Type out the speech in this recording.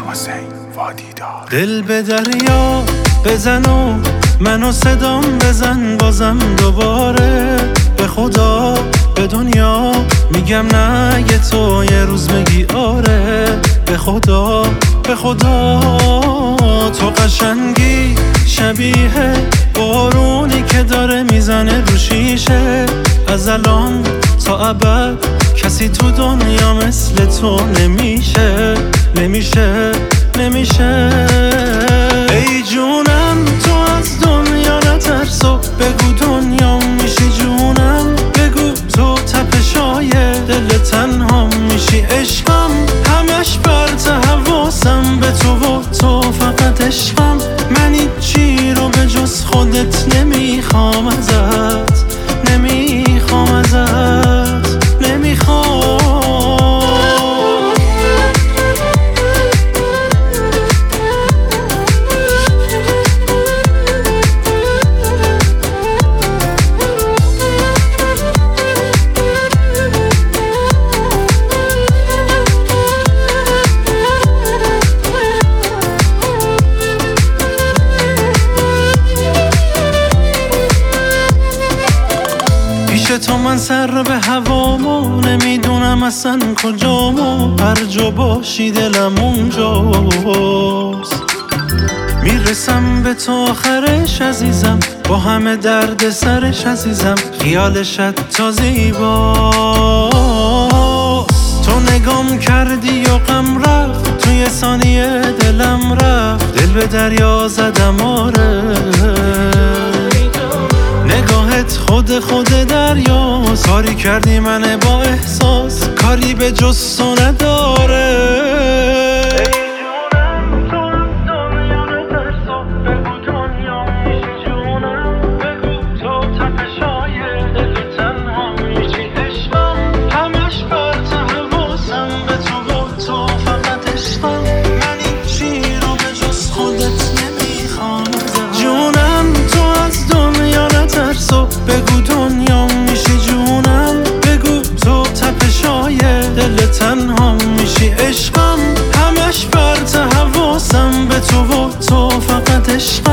حسین وادیدار. دل به دریا بزن و منو صدام بزن بازم دوباره. به خدا به دنیا میگم نه یه تو یه روز میگی آره. به خدا به خدا تو قشنگی شبیه بارونی که داره میزنه رو شیشه. از الان تا ابد کسی تو دنیا مثل تو نمیشه نمیشه نمیشه. ای جونم تو از دنیا نترس و بگو دنیا میشی جونم. بگو تو تپشای دل تنها میشی عشقم. همش برت حواسم به تو و تو فقط عشقم. من هیچی رو به جز خودت نمیخوام ازت نمیخوام ازت نمیخوام. تو من سر به هوامو نمیدونم اصلا کجامو. هر جا باشی دلم اونجاست. میرسم به تو آخرش عزیزم با همه درد سرش عزیزم. خیالشت تا زیباست. تو نگام کردی و غم رفت توی ثانیه دلم رفت. دل به دریا زدم آره. نگاهت خود دریا کاری کردی من با احساس. کاری به جز تو نداره. بگو دنیا میشی جونم. بگو تو تپشای دل تنها میشی عشقم. همش برت حواسم به تو و تو فقط عشقم.